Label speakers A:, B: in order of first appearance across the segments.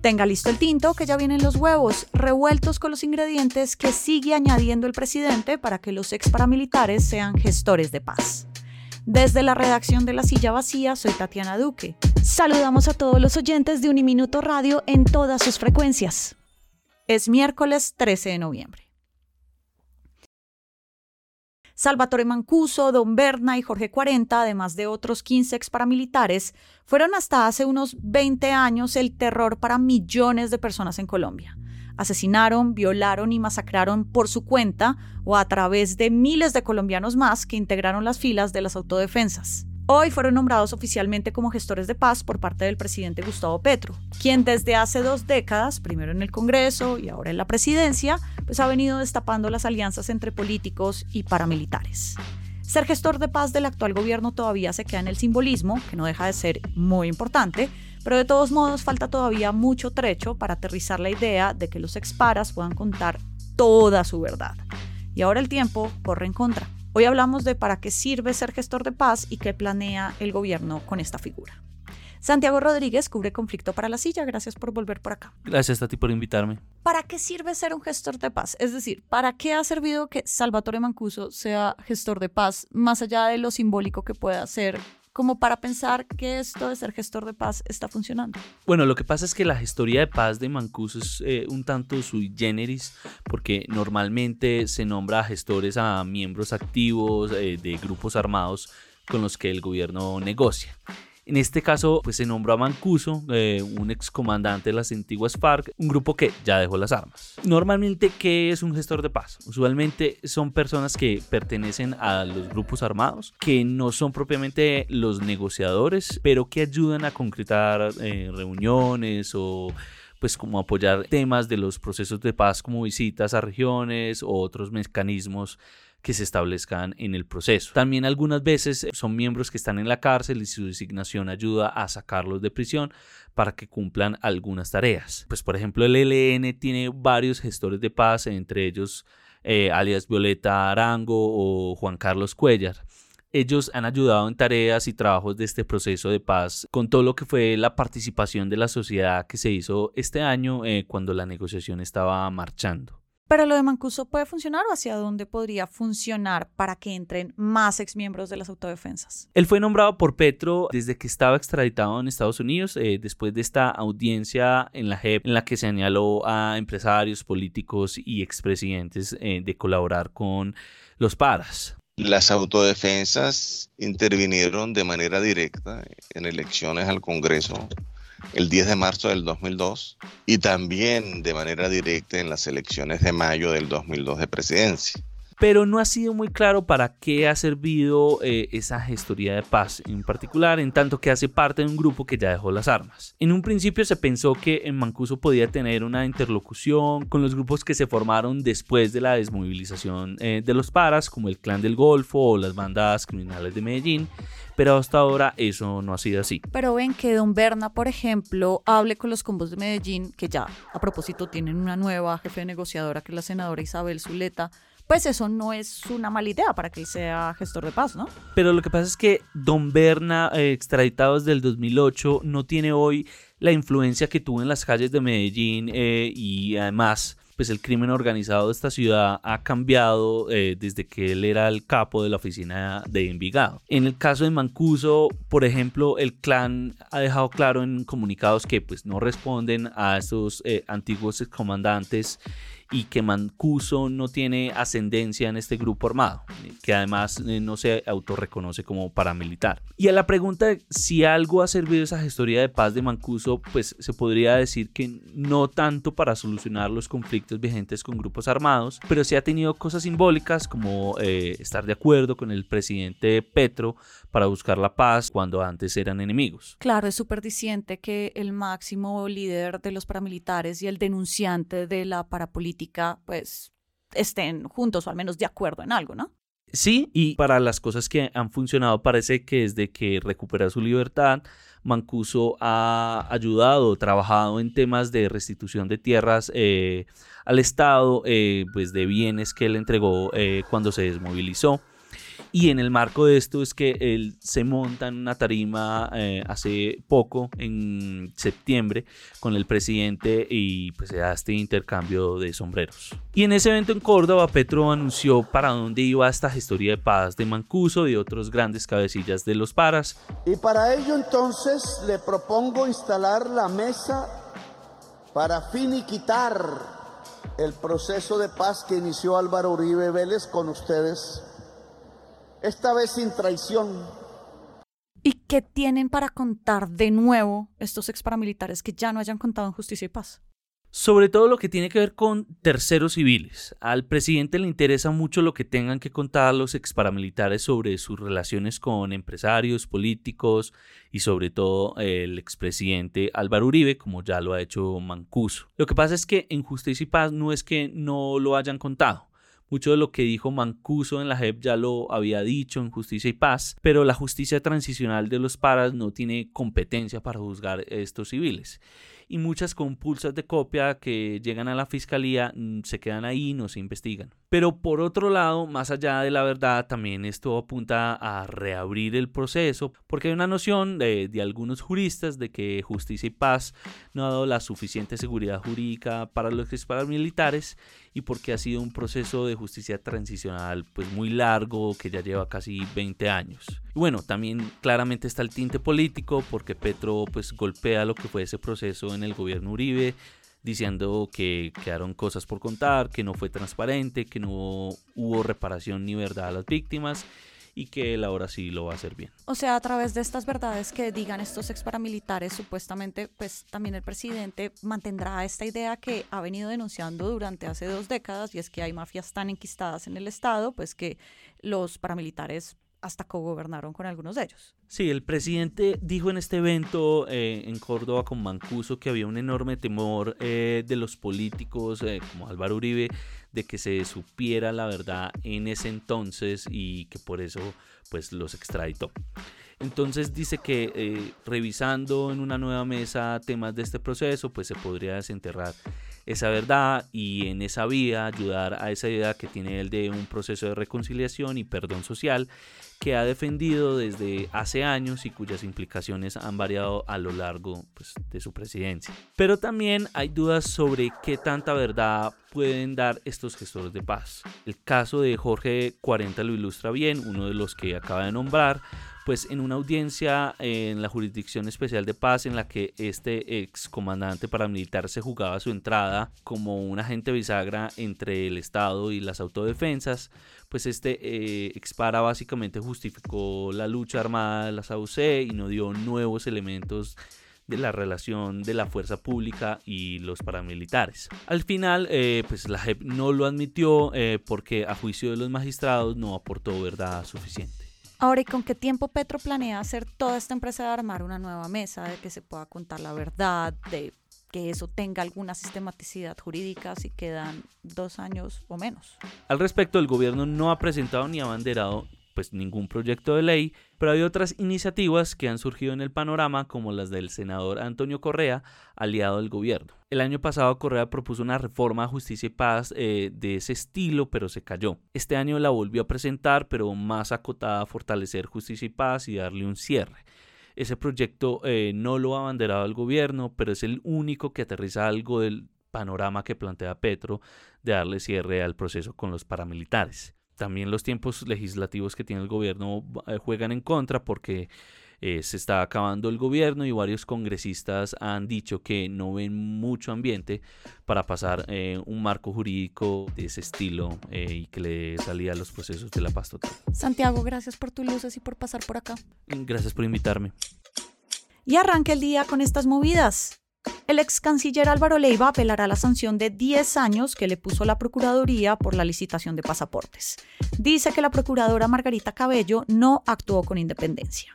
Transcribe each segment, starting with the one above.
A: Tenga listo el tinto, que ya vienen los huevos, revueltos con los ingredientes que sigue añadiendo el presidente para que los ex paramilitares sean gestores de paz. Desde la redacción de La Silla Vacía, soy Tatiana Duque. Saludamos a todos los oyentes de Uniminuto Radio en todas sus frecuencias. Es miércoles 13 de noviembre. Salvatore Mancuso, Don Berna y Jorge 40, además de otros 15 ex paramilitares, fueron hasta hace unos 20 años el terror para millones de personas en Colombia. Asesinaron, violaron y masacraron por su cuenta o a través de miles de colombianos más que integraron las filas de las autodefensas. Hoy fueron nombrados oficialmente como gestores de paz por parte del presidente Gustavo Petro, quien desde hace 2 décadas, primero en el Congreso y ahora en la presidencia, pues ha venido destapando las alianzas entre políticos y paramilitares. Ser gestor de paz del actual gobierno todavía se queda en el simbolismo, que no deja de ser muy importante, pero de todos modos falta todavía mucho trecho para aterrizar la idea de que los exparas puedan contar toda su verdad. Y ahora el tiempo corre en contra. Hoy hablamos de para qué sirve ser gestor de paz y qué planea el gobierno con esta figura. Santiago Rodríguez cubre conflicto para La Silla. Gracias por volver por acá.
B: Gracias, Tati, por invitarme.
A: ¿Para qué sirve ser un gestor de paz? Es decir, ¿para qué ha servido que Salvatore Mancuso sea gestor de paz, más allá de lo simbólico que pueda ser, como para pensar que esto de ser gestor de paz está funcionando?
B: Bueno, lo que pasa es que la gestoría de paz de Mancuso es un tanto sui generis, porque normalmente se nombra a gestores a miembros activos de grupos armados con los que el gobierno negocia. En este caso, pues se nombró a Mancuso, un excomandante de las antiguas FARC, un grupo que ya dejó las armas. Normalmente, ¿qué es un gestor de paz? Usualmente son personas que pertenecen a los grupos armados, que no son propiamente los negociadores, pero que ayudan a concretar reuniones o pues como apoyar temas de los procesos de paz como visitas a regiones o otros mecanismos que se establezcan en el proceso. También algunas veces son miembros que están en la cárcel y su designación ayuda a sacarlos de prisión para que cumplan algunas tareas. Pues por ejemplo el ELN tiene varios gestores de paz, entre ellos alias Violeta Arango o Juan Carlos Cuellar. Ellos han ayudado en tareas y trabajos de este proceso de paz con todo lo que fue la participación de la sociedad que se hizo este año cuando la negociación estaba marchando.
A: ¿Pero lo de Mancuso puede funcionar o hacia dónde podría funcionar para que entren más exmiembros de las autodefensas?
B: Él fue nombrado por Petro desde que estaba extraditado en Estados Unidos, después de esta audiencia en la JEP en la que señaló a empresarios, políticos y expresidentes de colaborar con los paras.
C: Las autodefensas intervinieron de manera directa en elecciones al Congreso el 10 de marzo del 2002 y también de manera directa en las elecciones de mayo del 2002 de presidencia.
B: Pero no ha sido muy claro para qué ha servido esa gestoría de paz en particular, en tanto que hace parte de un grupo que ya dejó las armas. En un principio se pensó que Mancuso podía tener una interlocución con los grupos que se formaron después de la desmovilización de los paras, como el Clan del Golfo o las bandas criminales de Medellín, pero hasta ahora eso no ha sido así.
A: Pero ven que Don Berna, por ejemplo, hable con los combos de Medellín, que ya a propósito tienen una nueva jefe negociadora que es la senadora Isabel Zuleta. Pues eso no es una mala idea para que él sea gestor de paz, ¿no?
B: Pero lo que pasa es que Don Berna, extraditado desde el 2008, no tiene hoy la influencia que tuvo en las calles de Medellín y además pues el crimen organizado de esta ciudad ha cambiado desde que él era el capo de la oficina de Envigado. En el caso de Mancuso, por ejemplo, el clan ha dejado claro en comunicados que pues no responden a estos antiguos excomandantes y que Mancuso no tiene ascendencia en este grupo armado, que además no se autorreconoce como paramilitar. Y a la pregunta de si algo ha servido esa gestoría de paz de Mancuso, pues se podría decir que no tanto para solucionar los conflictos vigentes con grupos armados, pero sí ha tenido cosas simbólicas como estar de acuerdo con el presidente Petro para buscar la paz cuando antes eran enemigos.
A: Claro, es súper diciente que el máximo líder de los paramilitares y el denunciante de la parapolítica pues estén juntos o al menos de acuerdo en algo, ¿no?
B: Sí, y para las cosas que han funcionado parece que desde que recupera su libertad, Mancuso ha ayudado, trabajado en temas de restitución de tierras al Estado, pues de bienes que él entregó cuando se desmovilizó. Y en el marco de esto es que él se monta en una tarima hace poco, en septiembre, con el presidente y pues se da este intercambio de sombreros. Y en ese evento en Córdoba, Petro anunció para dónde iba esta gestoría de paz de Mancuso y otros grandes cabecillas de los paras.
D: Y para ello entonces le propongo instalar la mesa para finiquitar el proceso de paz que inició Álvaro Uribe Vélez con ustedes, esta vez sin traición.
A: ¿Y qué tienen para contar de nuevo estos exparamilitares que ya no hayan contado en Justicia y Paz?
B: Sobre todo lo que tiene que ver con terceros civiles. Al presidente le interesa mucho lo que tengan que contar los exparamilitares sobre sus relaciones con empresarios, políticos y sobre todo el expresidente Álvaro Uribe, como ya lo ha hecho Mancuso. Lo que pasa es que en Justicia y Paz no es que no lo hayan contado. Mucho de lo que dijo Mancuso en la JEP ya lo había dicho en Justicia y Paz, pero la justicia transicional de los paras no tiene competencia para juzgar estos civiles. Y muchas compulsas de copia que llegan a la fiscalía se quedan ahí y no se investigan. Pero por otro lado, más allá de la verdad, también esto apunta a reabrir el proceso, porque hay una noción de algunos juristas de que Justicia y Paz no ha dado la suficiente seguridad jurídica para los exparamilitares y porque ha sido un proceso de justicia transicional pues muy largo que ya lleva casi 20 años. Y bueno, también claramente está el tinte político porque Petro pues golpea lo que fue ese proceso en el gobierno Uribe, diciendo que quedaron cosas por contar, que no fue transparente, que no hubo reparación ni verdad a las víctimas y que él ahora sí lo va a hacer bien.
A: O sea, a través de estas verdades que digan estos exparamilitares, supuestamente, pues también el presidente mantendrá esta idea que ha venido denunciando durante hace 2 décadas, y es que hay mafias tan enquistadas en el Estado, pues que los paramilitares hasta cogobernaron con algunos de ellos.
B: Sí, el presidente dijo en este evento en Córdoba con Mancuso que había un enorme temor de los políticos como Álvaro Uribe de que se supiera la verdad en ese entonces y que por eso pues los extraditó. Entonces dice que revisando en una nueva mesa temas de este proceso pues se podría desenterrar esa verdad y en esa vía ayudar a esa idea que tiene él de un proceso de reconciliación y perdón social que ha defendido desde hace años y cuyas implicaciones han variado a lo largo pues, de su presidencia. Pero también hay dudas sobre qué tanta verdad pueden dar estos gestores de paz. El caso de Jorge 40 lo ilustra bien, uno de los que acaba de nombrar, pues en una audiencia en la Jurisdicción Especial de Paz en la que este excomandante paramilitar se jugaba su entrada como un agente bisagra entre el Estado y las autodefensas, pues este expara básicamente justificó la lucha armada de las AUC y no dio nuevos elementos de la relación de la fuerza pública y los paramilitares. Al final, pues la JEP no lo admitió porque a juicio de los magistrados no aportó verdad suficiente.
A: Ahora, ¿y con qué tiempo Petro planea hacer toda esta empresa de armar una nueva mesa, de que se pueda contar la verdad, de que eso tenga alguna sistematicidad jurídica si quedan 2 años o menos?
B: Al respecto, el gobierno no ha presentado ni abanderado pues ningún proyecto de ley, pero hay otras iniciativas que han surgido en el panorama como las del senador Antonio Correa, aliado del gobierno. El año pasado Correa propuso una reforma a Justicia y Paz de ese estilo, pero se cayó. Este año la volvió a presentar, pero más acotada a fortalecer Justicia y Paz y darle un cierre. Ese proyecto no lo ha abanderado el gobierno, pero es el único que aterriza algo del panorama que plantea Petro de darle cierre al proceso con los paramilitares. También los tiempos legislativos que tiene el gobierno juegan en contra porque se está acabando el gobierno y varios congresistas han dicho que no ven mucho ambiente para pasar un marco jurídico de ese estilo y que le salía a los procesos de la paz total.
A: Santiago, gracias por tus luces y por pasar por acá.
B: Gracias por invitarme.
A: Y arranca el día con estas movidas. El ex canciller Álvaro Leiva apelará la sanción de 10 años que le puso la Procuraduría por la licitación de pasaportes. Dice que la procuradora Margarita Cabello no actuó con independencia.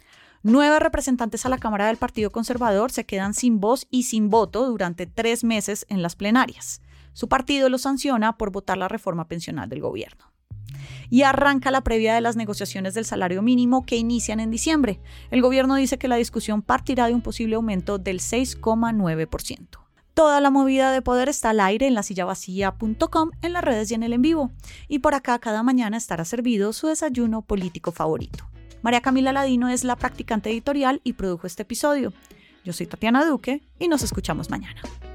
A: 9 representantes a la Cámara del Partido Conservador se quedan sin voz y sin voto durante 3 meses en las plenarias. Su partido lo sanciona por votar la reforma pensional del gobierno. Y arranca la previa de las negociaciones del salario mínimo que inician en diciembre. El gobierno dice que la discusión partirá de un posible aumento del 6,9%. Toda la movida de poder está al aire en lasillavacía.com, en las redes y en el en vivo. Y por acá cada mañana estará servido su desayuno político favorito. María Camila Ladino es la practicante editorial y produjo este episodio. Yo soy Tatiana Duque y nos escuchamos mañana.